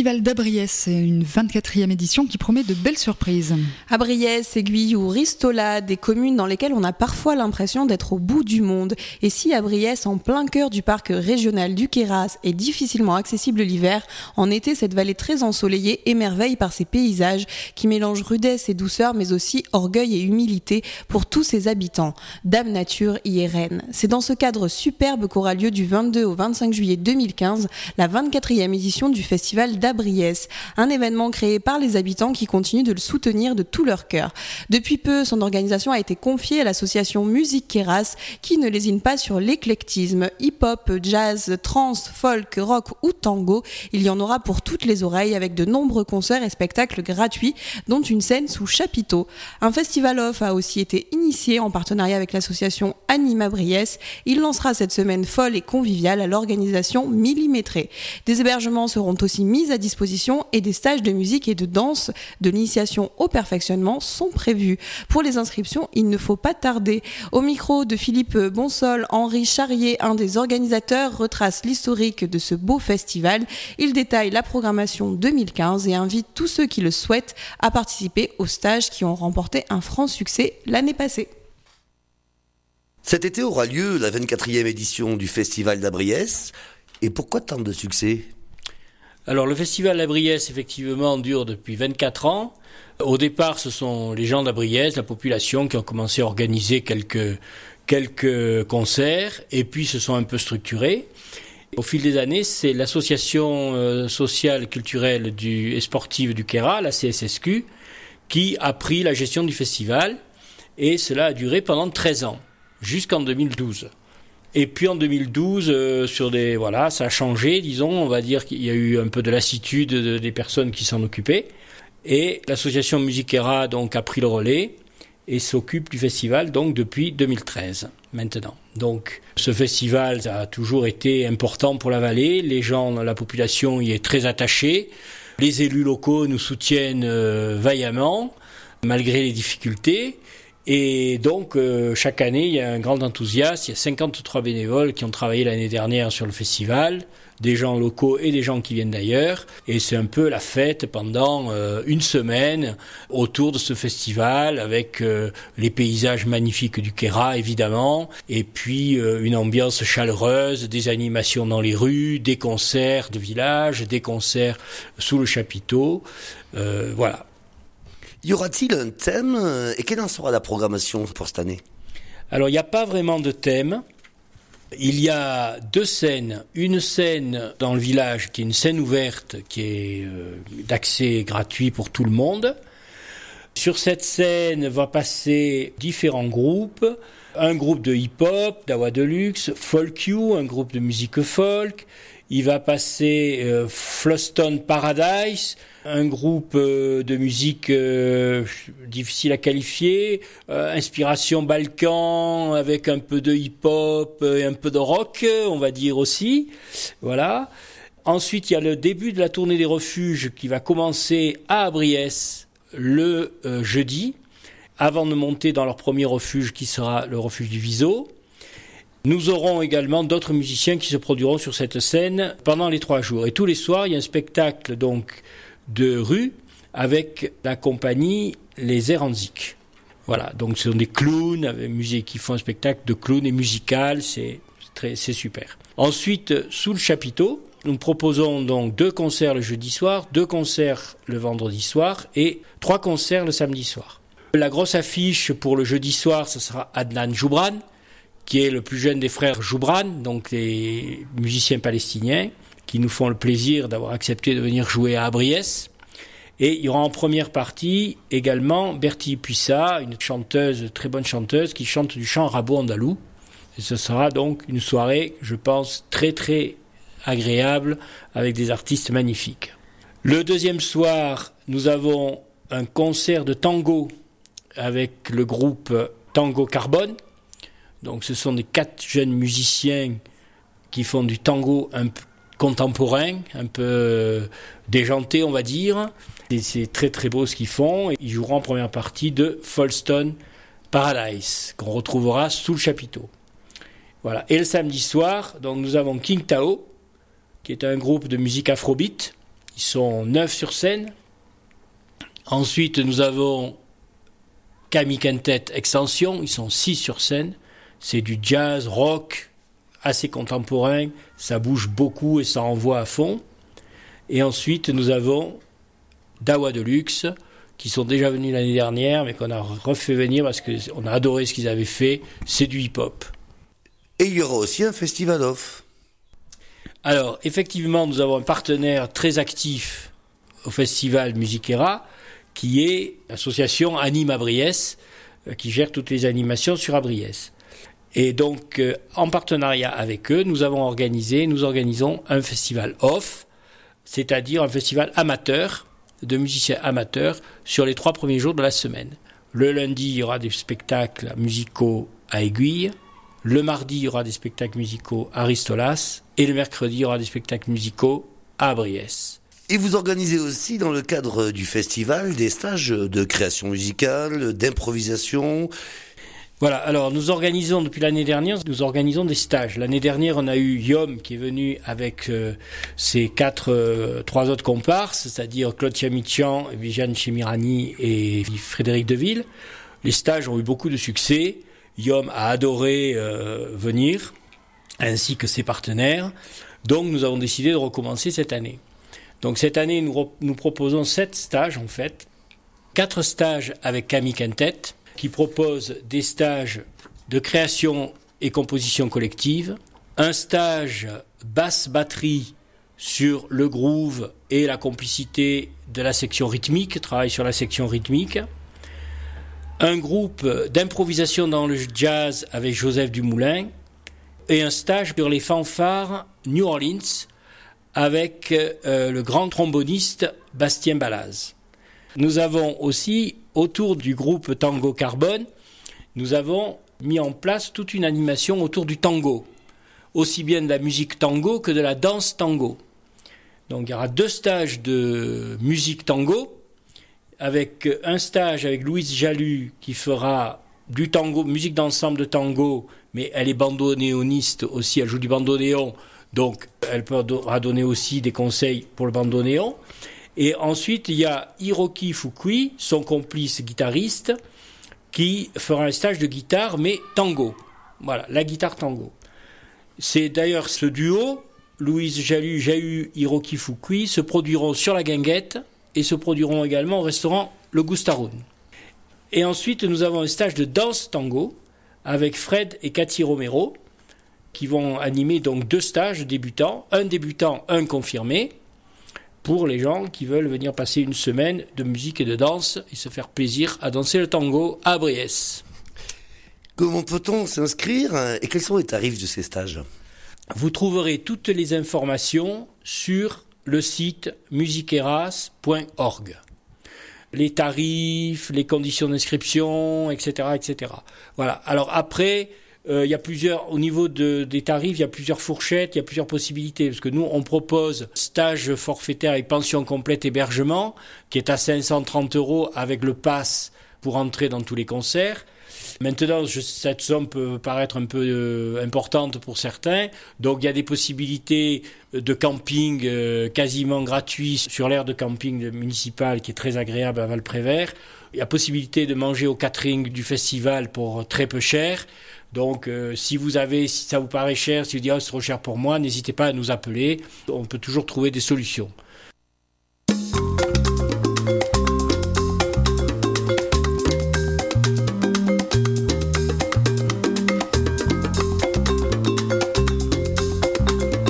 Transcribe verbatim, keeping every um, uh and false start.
Festival d'Abriès, c'est une vingt-quatrième édition qui promet de belles surprises. Abriès, Aiguillou, Ristola, des communes dans lesquelles on a parfois l'impression d'être au bout du monde. Et si Abriès, en plein cœur du parc régional du Queyras, est difficilement accessible l'hiver, en été, cette vallée très ensoleillée émerveille par ses paysages qui mélangent rudesse et douceur, mais aussi orgueil et humilité pour tous ses habitants. Dame Nature y est reine. C'est dans ce cadre superbe qu'aura lieu du vingt-deux au vingt-cinq juillet deux mille quinze la vingt-quatrième édition du Festival d'Abriès, un événement créé par les habitants qui continuent de le soutenir de tout leur cœur. Depuis peu, son organisation a été confiée à l'association Musique Queyras qui ne lésine pas sur l'éclectisme. Hip-hop, jazz, trance, folk, rock ou tango, il y en aura pour toutes les oreilles avec de nombreux concerts et spectacles gratuits, dont une scène sous chapiteau. Un festival off a aussi été initié en partenariat avec l'association Anima Briès. Il lancera cette semaine folle et conviviale à l'organisation millimétrée. Des hébergements seront aussi mis à disposition et des stages de musique et de danse de l'initiation au perfectionnement sont prévus. Pour les inscriptions, il ne faut pas tarder. Au micro de Philippe Bonsol, Henri Charrier, un des organisateurs, retrace l'historique de ce beau festival. Il détaille la programmation deux mille quinze et invite tous ceux qui le souhaitent à participer aux stages qui ont remporté un franc succès l'année passée. Cet été aura lieu la vingt-quatrième édition du Festival d'Abriès. Et pourquoi tant de succès ? Alors le Festival d'Abriès, effectivement, dure depuis vingt-quatre ans. Au départ, ce sont les gens d'Abriès, la population, qui ont commencé à organiser quelques, quelques concerts, et puis se sont un peu structurés. Au fil des années, c'est l'association euh, sociale, culturelle du, et sportive du Queyras, la C S S Q, qui a pris la gestion du festival, et cela a duré pendant treize ans, jusqu'en deux mille douze. Et puis en deux mille douze, euh, sur des voilà, ça a changé, disons, on va dire qu'il y a eu un peu de lassitude de, des personnes qui s'en occupaient, et l'association Musique Queyras donc a pris le relais et s'occupe du festival donc depuis deux mille treize maintenant. Donc ce festival a toujours été important pour la vallée, les gens, la population y est très attachée, les élus locaux nous soutiennent euh, vaillamment malgré les difficultés. Et donc, euh, chaque année, il y a un grand enthousiasme. Il y a cinquante-trois bénévoles qui ont travaillé l'année dernière sur le festival, des gens locaux et des gens qui viennent d'ailleurs. Et c'est un peu la fête pendant euh, une semaine autour de ce festival, avec euh, les paysages magnifiques du Queyras, évidemment, et puis euh, une ambiance chaleureuse, des animations dans les rues, des concerts de village, des concerts sous le chapiteau. Euh, voilà. Y aura-t-il un thème et quelle en sera la programmation pour cette année ? Alors, il n'y a pas vraiment de thème. Il y a deux scènes. Une scène dans le village qui est une scène ouverte, qui est euh, d'accès gratuit pour tout le monde. Sur cette scène va passer différents groupes. Un groupe de hip-hop, d'Awa Deluxe, Folk You, un groupe de musique folk. Il va passer euh, Floston Paradise, un groupe euh, de musique euh, difficile à qualifier, euh, inspiration Balkan avec un peu de hip-hop et un peu de rock, on va dire aussi. Voilà. Ensuite, il y a le début de la tournée des refuges qui va commencer à Abriès le euh, jeudi, avant de monter dans leur premier refuge qui sera le refuge du Viso. Nous aurons également d'autres musiciens qui se produiront sur cette scène pendant les trois jours. Et tous les soirs, il y a un spectacle donc de rue avec la compagnie Les Eranzik. Voilà, donc ce sont des clowns avec musique qui font un spectacle de clowns et musical, c'est très, c'est super. Ensuite, sous le chapiteau, nous proposons donc deux concerts le jeudi soir, deux concerts le vendredi soir et trois concerts le samedi soir. La grosse affiche pour le jeudi soir, ce sera Adnan Joubran, qui est le plus jeune des frères Joubran, donc les musiciens palestiniens, qui nous font le plaisir d'avoir accepté de venir jouer à Abriès. Et il y aura en première partie également Bertie Puissa, une chanteuse, très bonne chanteuse, qui chante du chant rabo-andalou. Et ce sera donc une soirée, je pense, très très agréable, avec des artistes magnifiques. Le deuxième soir, nous avons un concert de tango avec le groupe Tango Carbone. Donc ce sont des quatre jeunes musiciens qui font du tango un peu contemporain, un peu déjanté on va dire. Et c'est très très beau ce qu'ils font. Ils joueront en première partie de Floston Paradise, qu'on retrouvera sous le chapiteau. Voilà. Et le samedi soir, donc nous avons King Tao, qui est un groupe de musique afrobeat, Ils sont neuf sur scène. Ensuite, nous avons Camille Quintet Extension. Ils sont six sur scène. C'est du jazz, rock, assez contemporain. Ça bouge beaucoup et ça envoie à fond. Et ensuite, nous avons Dawa Deluxe, qui sont déjà venus l'année dernière, mais qu'on a refait venir parce qu'on a adoré ce qu'ils avaient fait. C'est du hip-hop. Et il y aura aussi un festival off. Alors, effectivement, nous avons un partenaire très actif au festival Musiquera, qui est l'association Anime Abriès, qui gère toutes les animations sur Abriès. Et donc, euh, en partenariat avec eux, nous avons organisé, nous organisons un festival off, c'est-à-dire un festival amateur, de musiciens amateurs, sur les trois premiers jours de la semaine. Le lundi, il y aura des spectacles musicaux à Aiguille. Le mardi, il y aura des spectacles musicaux à Ristolas. Et le mercredi, il y aura des spectacles musicaux à Abriès. Et vous organisez aussi, dans le cadre du festival, des stages de création musicale, d'improvisation. Voilà, alors nous organisons, depuis l'année dernière, nous organisons des stages. L'année dernière, on a eu Yom qui est venu avec euh, ses quatre, euh, trois autres comparses, c'est-à-dire Claude Chamichan, Viviane Chemirani et Frédéric Deville. Les stages ont eu beaucoup de succès. Yom a adoré euh, venir, ainsi que ses partenaires. Donc nous avons décidé de recommencer cette année. Donc cette année, nous, re- nous proposons sept stages en fait. Quatre stages avec Camille Quintet, qui propose des stages de création et composition collective, un stage basse-batterie sur le groove et la complicité de la section rythmique, travail sur la section rythmique, un groupe d'improvisation dans le jazz avec Joseph Dumoulin, et un stage sur les fanfares New Orleans avec euh, le grand tromboniste Bastien Balaz. Nous avons aussi, autour du groupe Tango Carbone, nous avons mis en place toute une animation autour du tango, aussi bien de la musique tango que de la danse tango. Donc il y aura deux stages de musique tango, avec un stage avec Louise Jalut qui fera du tango, musique d'ensemble de tango, mais elle est bandonéoniste aussi, elle joue du bandonéon, donc elle pourra donner aussi des conseils pour le bandonéon. Et ensuite, il y a Hiroki Fukui, son complice guitariste, qui fera un stage de guitare, mais tango. Voilà, la guitare tango. C'est d'ailleurs ce duo, Louise Jalut, Jahu, Hiroki Fukui, se produiront sur la guinguette et se produiront également au restaurant Le Gustaroun. Et ensuite, nous avons un stage de danse tango avec Fred et Cathy Romero, qui vont animer donc deux stages débutants, un débutant, un confirmé, pour les gens qui veulent venir passer une semaine de musique et de danse et se faire plaisir à danser le tango à Briès. Comment peut-on s'inscrire et quels sont les tarifs de ces stages ? Vous trouverez toutes les informations sur le site musiqueras point org. Les tarifs, les conditions d'inscription, et cetera, et cetera. Voilà. Alors après, Euh, il y a plusieurs, au niveau de, des tarifs, il y a plusieurs fourchettes, il y a plusieurs possibilités. Parce que nous, on propose stage forfaitaire avec pension complète hébergement, qui est à cinq cent trente euros avec le pass pour entrer dans tous les concerts. Maintenant, je, cette somme peut paraître un peu euh, importante pour certains. Donc, il y a des possibilités de camping euh, quasiment gratuits sur l'aire de camping municipal qui est très agréable à Val-Prévert. Il y a possibilité de manger au catering du festival pour très peu cher. Donc, euh, si vous avez, si ça vous paraît cher, si vous dites oh, c'est trop cher pour moi, n'hésitez pas à nous appeler. On peut toujours trouver des solutions.